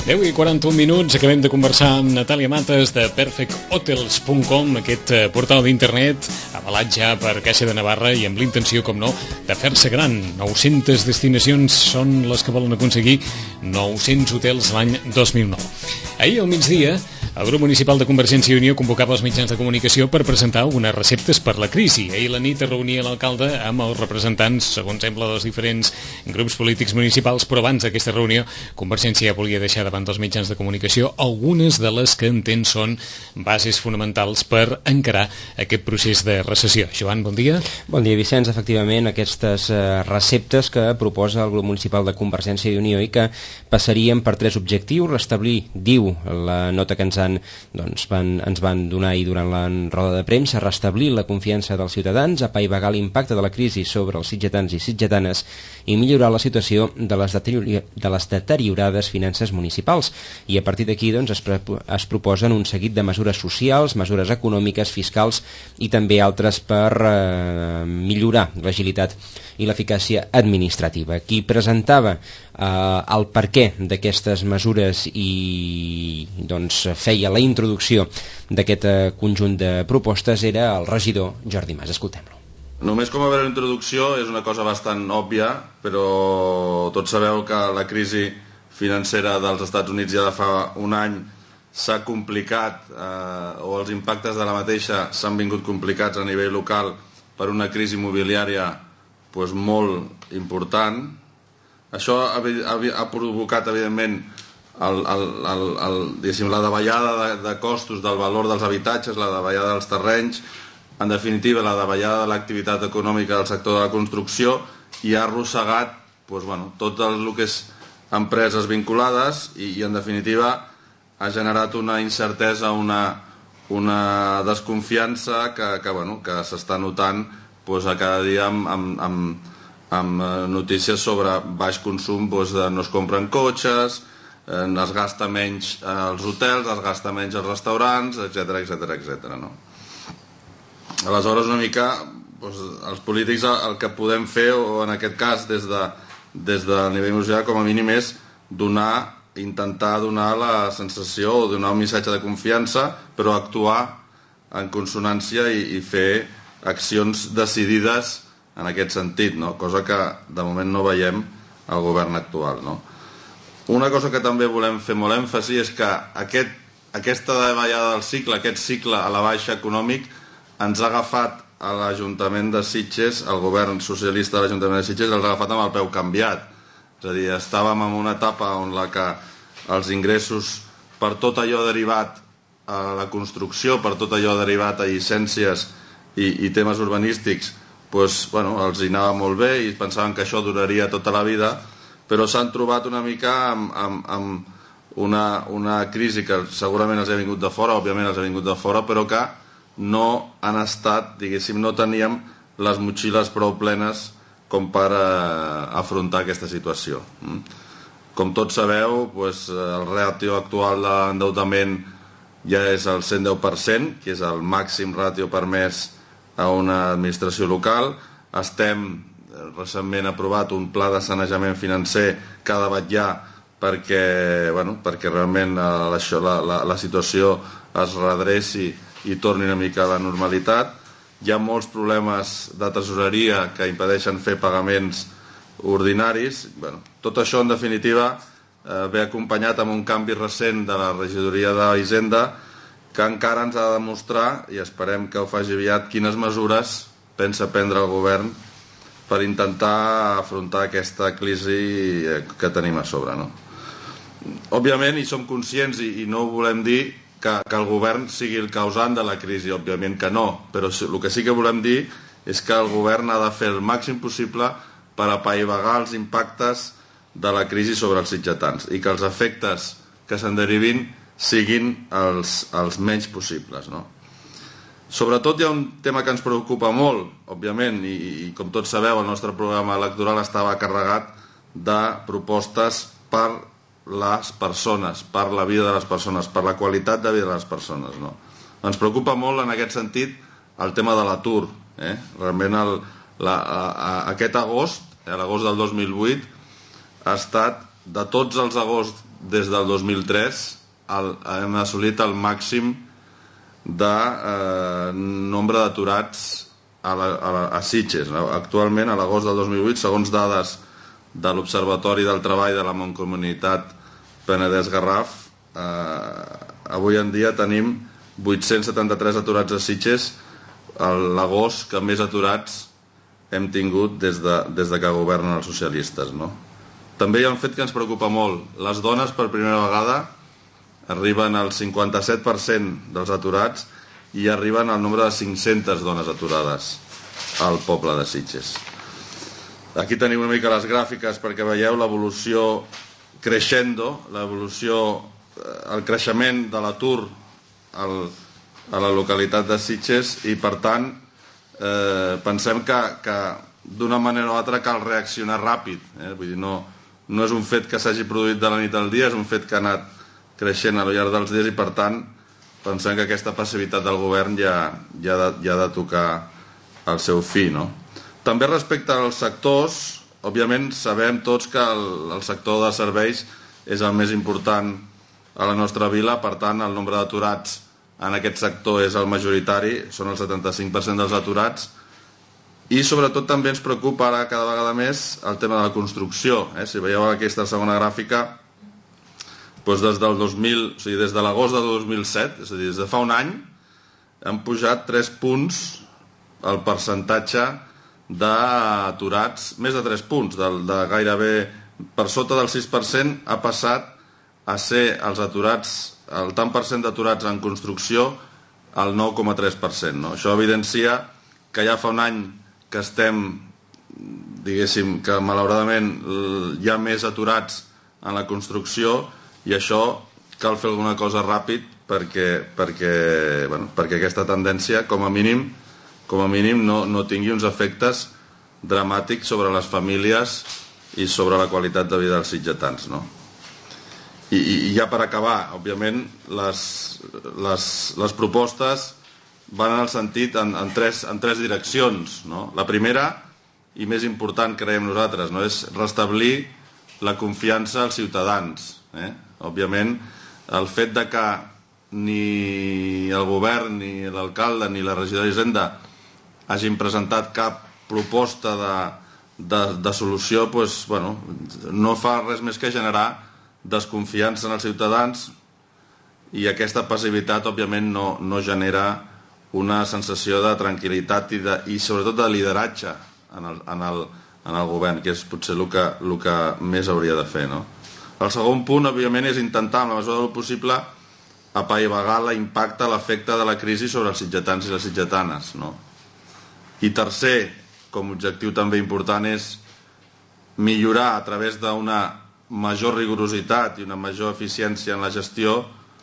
10:41, acabem de conversar amb Natàlia Mates de perfecthotels.com, aquest portal d'internet avalat ja per Caixa de Navarra i amb l'intenció, com no, de fer-se gran. 900 destinacions són les que volen aconseguir 900 hotels l'any 2009. Ahir al migdia, el grup municipal de Convergència i Unió convocava els mitjans de comunicació per presentar unes receptes per la crisi. Ahir a la nit es reunia l'alcalde amb els representants, segons sembla, dels diferents grups polítics municipals, però abans d'aquesta reunió, Convergència ja volia deixar davant dels mitjans de comunicació algunes de les que entén són bases fonamentals per encarar aquest procés de recessió. Joan, bon dia. Bon dia, Vicenç. Efectivament, aquestes receptes que proposa el grup municipal de Convergència i Unió i que passarien per tres objectius: restablir, diu la nota que ens van donar ahir durant la roda de premsa, restablir la confiança dels ciutadans, apaivagar l'impacte de la crisi sobre els sitgetans i sitgetanes i millorar la situació de les deteriorades finances municipals. I a partir d'aquí es proposen un seguit de mesures socials, mesures econòmiques, fiscals i també altres per millorar l'agilitat i l'eficàcia administrativa. Qui presentava el perquè d'aquestes mesures i feia la introducció d'aquest conjunt de propostes era el regidor Jordi Mas. Escoltem-lo. Només com a veure introducció és una cosa bastant òbvia, però tots sabeu que la crisi financera dels Estats Units ja de fa un any s'ha complicat, o els impactes de la mateixa s'han vingut complicats a nivell local per una crisi immobiliària molt important. Això ha provocat, evidentment, la davallada de costos del valor dels habitatges, la davallada dels terrenys, en definitiva la davallada de l'activitat econòmica del sector de la construcció, i ha arrossegat tot el que és empreses vinculades i en definitiva ha generat una incertesa, una desconfiança que s'està notant a cada dia amb notícies sobre baix consum, no es compren cotxes, es gasta menys als hotels, es gasta menys als restaurants, etc. Aleshores, una mica, els polítics el que podem fer, o en aquest cas des del nivell municipal, com a mínim és intentar donar la sensació o donar un missatge de confiança, però actuar en consonància i fer accions decidides en aquest sentit, cosa que de moment no veiem al govern actual. Una cosa que també volem fer molt èmfasi és que aquesta davallada del cicle, aquest cicle a la baixa econòmic, ens ha agafat a l'Ajuntament de Sitges, el govern socialista de l'Ajuntament de Sitges, els ha agafat amb el peu canviat. És a dir, estàvem en una etapa on els ingressos per tot allò derivat a la construcció, per tot allò derivat a llicències i temes urbanístics, els hi anava molt bé i pensaven que això duraria tota la vida, però s'han trobat una mica amb una crisi que segurament els ha vingut de fora, òbviament els ha vingut de fora, però que no han estat, no teníem les motxilles prou plenes com per afrontar aquesta situació. Com tots sabeu, el ràtio actual de l'endeutament ja és el 110%, que és el màxim ràtio permès a una administració local. Recentment aprovat un pla de sanejament financer que ha de vetllar perquè realment la situació es redreci i torni una mica a la normalitat. Hi ha molts problemes de tresoreria que impedeixen fer pagaments ordinaris. Tot això, en definitiva, ve acompanyat amb un canvi recent de la regidoria d'Hisenda que encara ens ha de demostrar, i esperem que ho faci aviat, quines mesures pensa prendre el govern per intentar afrontar aquesta crisi que tenim a sobre. Òbviament, i som conscients, i no volem dir que el govern sigui el causant de la crisi, òbviament que no, però el que sí que volem dir és que el govern ha de fer el màxim possible per apaivagar els impactes de la crisi sobre els sitgetans i que els efectes que se'n derivin siguin els menys possibles. Sobretot hi ha un tema que ens preocupa molt, òbviament, i com tots sabeu, el nostre programa electoral estava carregat de propostes per les persones, per la vida de les persones, per la qualitat de vida de les persones. Ens preocupa molt en aquest sentit el tema de l'atur. Realment aquest agost, l'agost del 2008, ha estat, de tots els agosts des del 2003 hem assolit el màxim de nombre d'aturats a Sitges. Actualment, a l'agost del 2008, segons dades de l'Observatori del Treball de la Mancomunitat Penedès-Garraf, avui en dia tenim 873 aturats a Sitges, l'agost que més aturats hem tingut des de que governen els socialistes, no? També hi ha un fet que ens preocupa molt. Les dones, per primera vegada, arriben al 57% dels aturats i arriben al nombre de 500 dones aturades al poble de Sitges. Aquí tenim una mica les gràfiques perquè veieu l'evolució creixendo, el creixement de l'atur a la localitat de Sitges, i per tant pensem que d'una manera o altra cal reaccionar ràpid. Vull dir, no és un fet que s'hagi produït de la nit al dia, és un fet que ha anat creixent al llarg dels dies, i per tant pensem que aquesta passivitat del govern ja ha de tocar el seu fi, no? També respecte als sectors, òbviament sabem tots que el sector de serveis és el més important a la nostra vila, per tant el nombre d'aturats en aquest sector és el majoritari, són el 75% dels aturats, i sobretot també ens preocupa ara cada vegada més el tema de la construcció. Si veieu aquesta segona gràfica, doncs des de l'agost de 2007, és a dir, des de fa un any, han pujat 3 punts el percentatge d'aturats, més de 3 punts, de gairebé per sota del 6%, ha passat a ser els aturats, el tant per cent d'aturats en construcció, al 9,3%. No? Això evidencia que ja fa un any que estem, diguéssim, que malauradament hi ha més aturats en la construcció, i això cal fer alguna cosa ràpid perquè aquesta tendència, com a mínim, no tingui uns efectes dramàtics sobre les famílies i sobre la qualitat de vida dels sitgetans, no? I ja per acabar, òbviament, les propostes van en el sentit en tres direccions, no? La primera, i més important, creiem nosaltres, no? És restablir la confiança als ciutadans. Òbviament, el fet de que ni el govern, ni l'alcalde, ni la regidora d'Hisenda hagin presentat cap proposta de solució, no fa res més que generar desconfiança en els ciutadans, i aquesta passivitat òbviament no genera una sensació de tranquil·litat i sobretot de lideratge en el govern, que és potser el que més hauria de fer, no? El segon punt, òbviament, és intentar, en la mesura del possible, apaivagar l'impacte, l'efecte de la crisi sobre els sitgetans i les sitgetanes, no? I tercer, com a objectiu també important, és millorar a través d'una major rigorositat i una major eficiència en la gestió,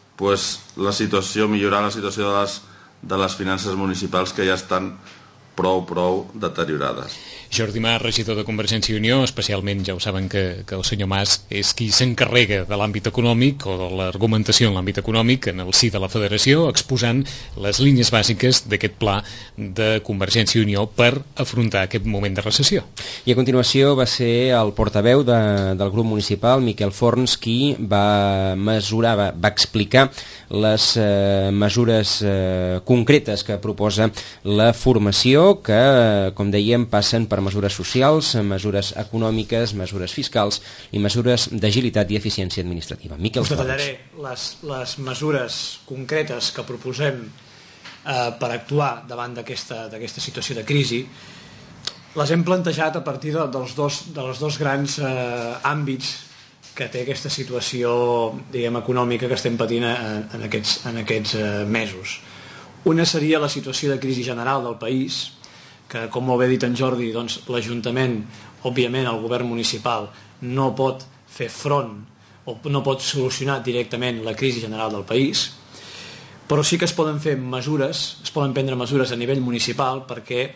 millorar la situació de les finances municipals, que ja estan prou deteriorades. Jordi Mas, regidor de Convergència i Unió, especialment ja ho saben que el senyor Mas és qui s'encarrega de l'àmbit econòmic o de l'argumentació en l'àmbit econòmic en el si de la Federació, exposant les línies bàsiques d'aquest pla de Convergència i Unió per afrontar aquest moment de recessió. I a continuació va ser el portaveu del grup municipal, Miquel Forns, qui va explicar les mesures concretes que proposa la formació, que, com dèiem, passen per mesures socials, mesures econòmiques, mesures fiscals i mesures d'agilitat i eficiència administrativa. Miquel Forns. Us detallaré les mesures concretes que proposem per actuar davant d'aquesta situació de crisi. Les hem plantejat a partir dels dos grans àmbits que té aquesta situació, diguem, econòmica que estem patint en aquests mesos. Una seria la situació de crisi general del país, que, com molt bé ha dit en Jordi, doncs, l'Ajuntament, òbviament el govern municipal, no pot fer front o no pot solucionar directament la crisi general del país, però sí que es poden prendre mesures a nivell municipal perquè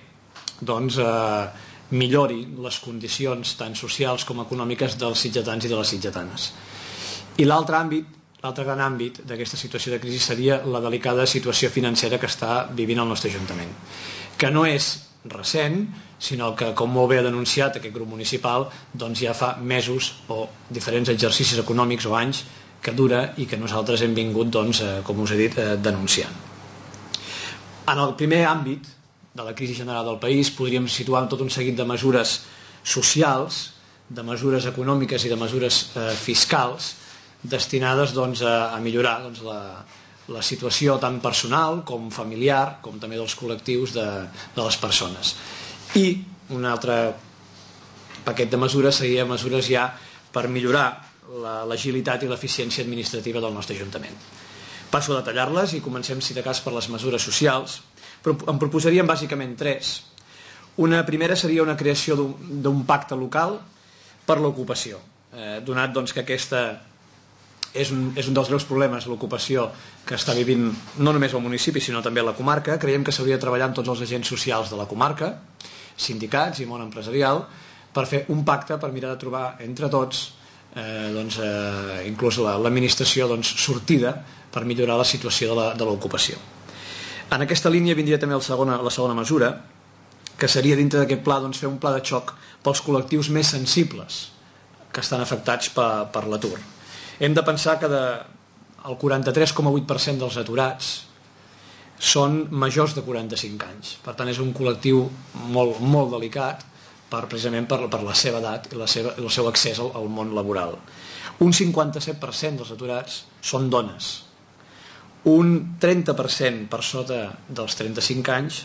millori les condicions tant socials com econòmiques dels sitgetans i de les sitgetanes. I l'altre gran àmbit d'aquesta situació de crisi seria la delicada situació financera que està vivint el nostre Ajuntament, que no és recent, sinó que, com molt bé ha denunciat aquest grup municipal, doncs ja fa mesos o diferents exercicis econòmics o anys que dura i que nosaltres hem vingut, doncs, com us he dit, denunciant. En el primer àmbit de la crisi general del país podríem situar tot un seguit de mesures socials, de mesures econòmiques i de mesures fiscals destinades, doncs, a millorar, doncs, la situació tant personal com familiar, com també dels col·lectius de les persones. I un altre paquet de mesures seria mesures ja per millorar l'agilitat i l'eficiència administrativa del nostre Ajuntament. Passo a detallar-les i comencem, si de cas, per les mesures socials. Però en proposaríem bàsicament 3. Una primera seria una creació d'un pacte local per l'ocupació, donat, doncs, que aquesta és un dels greus problemes, l'ocupació que està vivint no només el municipi sinó també la comarca. Creiem que s'hauria de treballar amb tots els agents socials de la comarca, sindicats i món empresarial, per fer un pacte per mirar de trobar entre tots, inclús l'administració, sortida per millorar la situació de l'ocupació. En aquesta línia vindria també la segona mesura, que seria dintre d'aquest pla fer un pla de xoc pels col·lectius més sensibles que estan afectats per l'atur. Hem de pensar que el 43,8% dels aturats són majors de 45 anys. Per tant, és un col·lectiu molt, molt delicat precisament per la seva edat i el seu accés al món laboral. Un 57% dels aturats són dones. Un 30% per sota dels 35 anys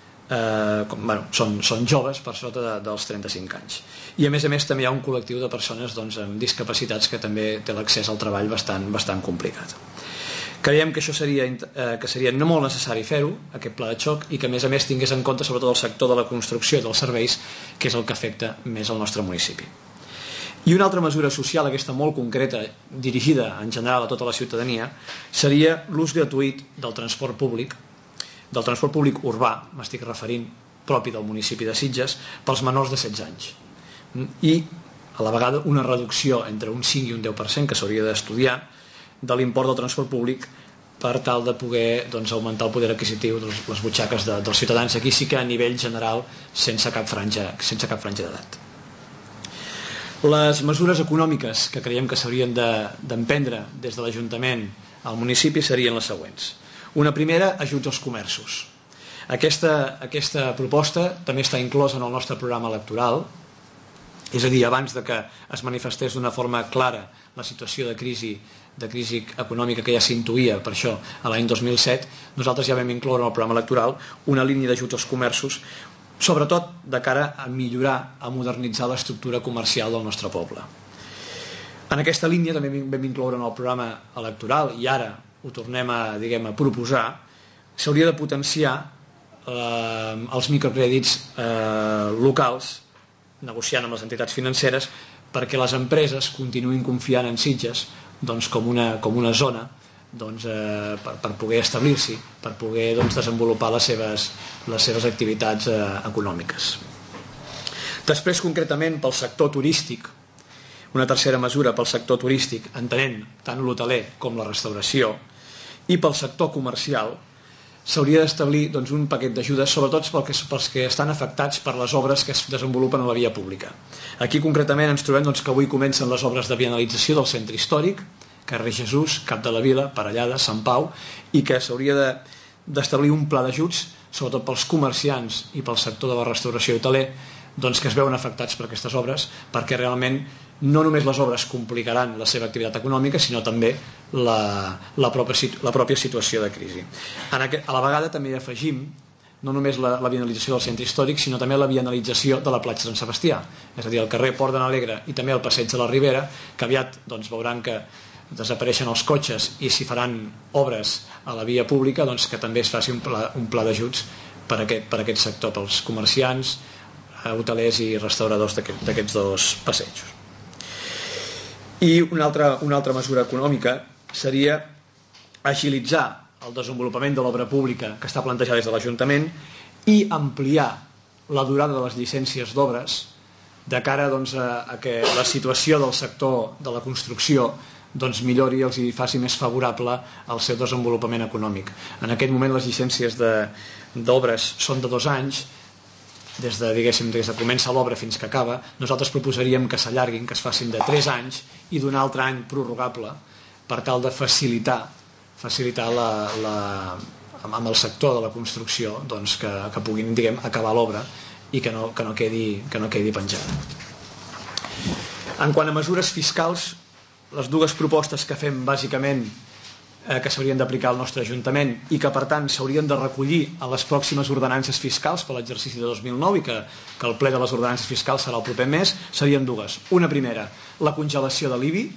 són joves per sota dels 35 anys. I a més també hi ha un col·lectiu de persones amb discapacitats que també té l'accés al treball bastant complicat. Creiem que això seria no molt necessari fer-ho, aquest pla de xoc, i que a més tingués en compte sobretot el sector de la construcció i dels serveis, que és el que afecta més al nostre municipi. I una altra mesura social, aquesta molt concreta, dirigida en general a tota la ciutadania, seria l'ús gratuït del transport públic urbà, m'estic referint, propi del municipi de Sitges, pels menors de 16 anys. I, a la vegada, una reducció entre un 5 i un 10% que s'hauria d'estudiar de l'import del transport públic per tal de poder augmentar el poder adquisitiu de les butxaques dels ciutadans. Aquí sí que a nivell general, sense cap franja d'edat. Les mesures econòmiques que creiem que s'haurien d'emprendre des de l'Ajuntament al municipi serien les següents. Una primera, ajuts als comerços. Aquesta proposta també està inclosa en el nostre programa electoral, és a dir, abans de que es manifestés d'una forma clara la situació de crisi econòmica que ja s'intuïa per això a l'any 2007, nosaltres ja vam incloure en el programa electoral una línia d'ajuts als comerços, sobretot de cara a millorar, a modernitzar l'estructura comercial del nostre poble. En aquesta línia també vam incloure en el programa electoral, i ara ho tornem a proposar, s'hauria de potenciar els microcrèdits locals, negociant amb les entitats financeres, perquè les empreses continuïn confiant en Sitges com una zona per poder establir-s'hi, per poder desenvolupar les seves activitats econòmiques. Després, concretament, pel sector turístic, una tercera mesura pel sector turístic, entenent tant l'hoteler com la restauració, i pel sector comercial, s'hauria d'establir un paquet d'ajudes, sobretot pels que estan afectats per les obres que es desenvolupen a la via pública. Aquí, concretament, ens trobem que avui comencen les obres de vianalització del centre històric, carrer Jesús, Cap de la Vila, Parellada, Sant Pau, i que s'hauria d'establir un pla d'ajuts, sobretot pels comerciants i pel sector de la restauració i hoteler, que es veuen afectats per aquestes obres, perquè realment no només les obres complicaran la seva activitat econòmica, sinó també la pròpia situació de crisi. A la vegada també hi afegim no només la vianalització del centre històric, sinó també la vianalització de la platja Sant Sebastià, és a dir, el carrer Port de n'Alegre i també el passeig de la Ribera, que aviat veuran que desapareixen els cotxes i s'hi faran obres a la via pública, que també es faci un pla d'ajuts per aquest sector, pels comerciants, hotelers i restauradors d'aquests dos passejos. I una altra mesura econòmica seria agilitzar el desenvolupament de l'obra pública que està plantejada des de l'Ajuntament i ampliar la durada de les llicències d'obres de cara a que la situació del sector de la construcció millori i els faci més favorable al seu desenvolupament econòmic. En aquest moment les llicències d'obres són de 2 anys, diguéssim, des de comença l'obra fins que acaba, nosaltres proposaríem que s'allarguin, que es facin de 3 anys i d'un altre any prorrogable per tal de facilitar amb el sector de la construcció, doncs, que puguin, diguem, acabar l'obra i que no quedi penjat. En quant a mesures fiscals, les dues propostes que fem bàsicament que s'haurien d'aplicar al nostre Ajuntament i que per tant s'haurien de recollir a les pròximes ordenances fiscals per l'exercici de 2009 i que el ple de les ordenances fiscals serà el proper mes, serien dues. Una primera, la congelació de l'IBI,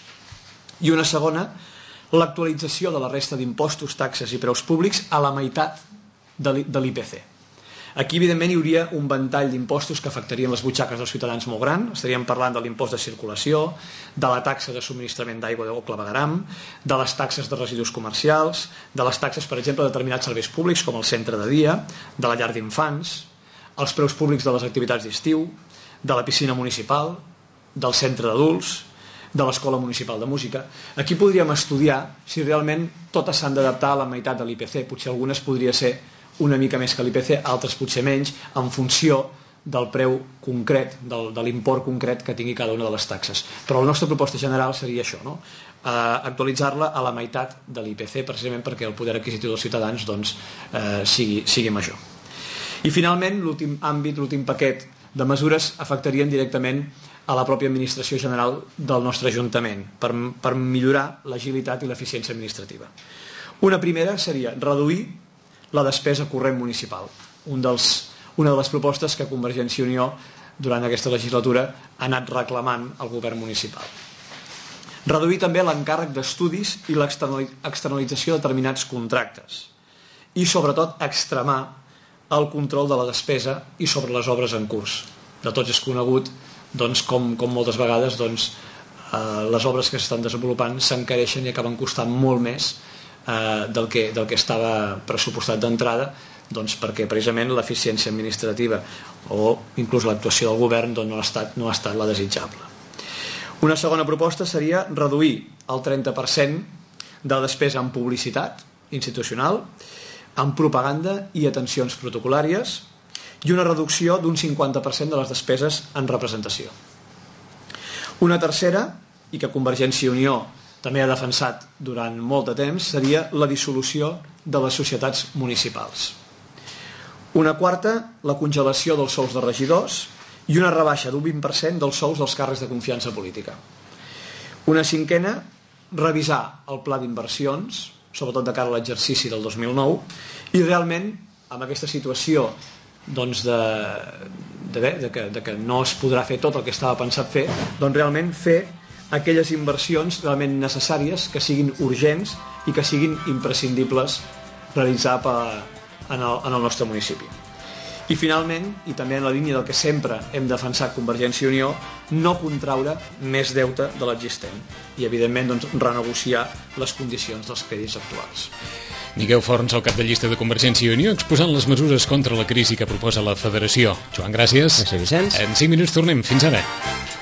i una segona, l'actualització de la resta d'impostos, taxes i preus públics a la meitat de l'IPC. Aquí, evidentment, hi hauria un ventall d'impostos que afectarien les butxaques dels ciutadans molt gran. Estaríem parlant de l'impost de circulació, de la taxa de subministrament d'aigua o clavegueram, de les taxes de residus comercials, de les taxes, per exemple, de determinats serveis públics, com el centre de dia, de la llar d'infants, els preus públics de les activitats d'estiu, de la piscina municipal, del centre d'adults, de l'escola municipal de música. Aquí podríem estudiar si realment totes s'han d'adaptar a la meitat de l'IPC. Potser algunes podria ser una mica més que l'IPC, altres potser menys, en funció del preu concret, de l'import concret que tingui cada una de les taxes. Però la nostra proposta general seria això, no? Actualitzar-la a la meitat de l'IPC, precisament perquè el poder adquisitiu dels ciutadans doncs, sigui major. I finalment, l'últim àmbit, l'últim paquet de mesures afectarien directament a la pròpia administració general del nostre Ajuntament per millorar l'agilitat i l'eficiència administrativa. Una primera seria reduir la despesa corrent municipal, una de les propostes que Convergència i Unió durant aquesta legislatura ha anat reclamant al govern municipal. Reduir també l'encàrrec d'estudis i l'externalització de determinats contractes i sobretot extremar el control de la despesa i sobre les obres en curs. De tots és conegut doncs, com moltes vegades doncs, les obres que s'estan desenvolupant s'encareixen i acaben costant molt més del que estava pressupostat d'entrada, doncs perquè precisament l'eficiència administrativa o inclús l'actuació del govern doncs no ha estat la desitjable. Una segona proposta seria reduir el 30% de la despesa en publicitat institucional, en propaganda i atencions protocolàries i una reducció d'un 50% de les despeses en representació. Una tercera, i que Convergència i Unió també ha defensat durant molt de temps, seria la dissolució de les societats municipals. Una quarta, la congelació dels sous de regidors i una rebaixa d'un 20% dels sous dels càrrecs de confiança política. Una cinquena, revisar el pla d'inversions, sobretot de cara a l'exercici del 2009, i realment, amb aquesta situació doncs de que no es podrà fer tot el que estava pensat fer, doncs realment fer aquelles inversions realment necessàries, que siguin urgents i que siguin imprescindibles realitzar en el nostre municipi. I finalment, i també en la línia del que sempre hem defensat Convergència i Unió, no contraure més deute de l'existent i evidentment doncs, renegociar les condicions dels crèdits actuals. Miquel Forns, el cap de llista de Convergència i Unió, exposant les mesures contra la crisi que proposa la Federació. Joan, gràcies. Gràcies, Vicenç. En 5 minuts tornem. Fins ara.